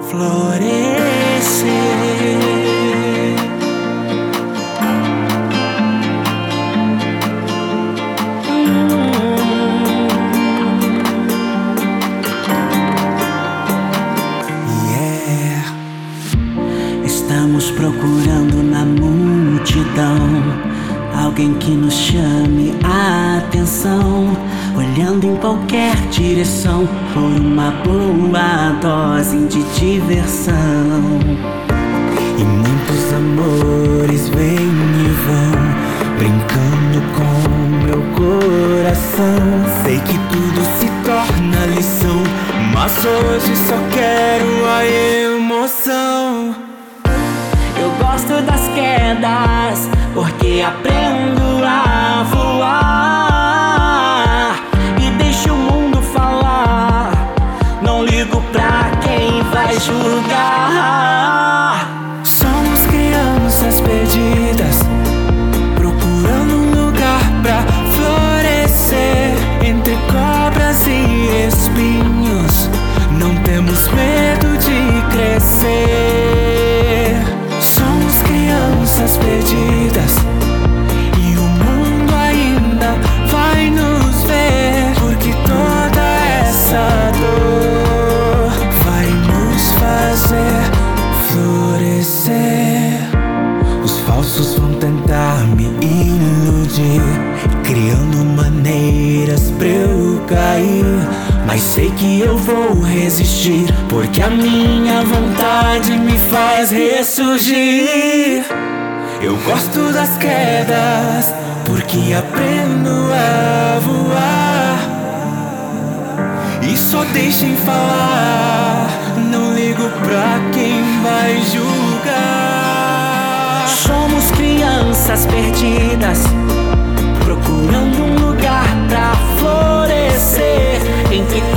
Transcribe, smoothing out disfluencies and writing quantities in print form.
florescer. Estamos procurando na multidão alguém que nos chame a atenção, olhando em qualquer direção por uma boa dose de diversão. E muitos amores vêm e vão, brincando com meu coração. Sei que tudo se torna lição, mas hoje só quero a emoção. Eu gosto das quedas, porque aprendo a voar e deixo o mundo falar. Não ligo pra quem vai julgar. Somos crianças perdidas, procurando um lugar pra florescer. Entre cobras e espinhos, não temos medo de crescer. Somos crianças perdidas e o mundo ainda vai nos ver, porque toda essa dor vai nos fazer florescer. Os falsos vão tentar me iludir, criando maneiras pra eu cair, mas sei que eu vou resistir, porque a minha vontade me faz ressurgir. Eu gosto das quedas, porque aprendo a voar. E só deixem falar, não ligo pra quem vai julgar. Somos crianças perdidas, procurando um lugar pra florescer. Entre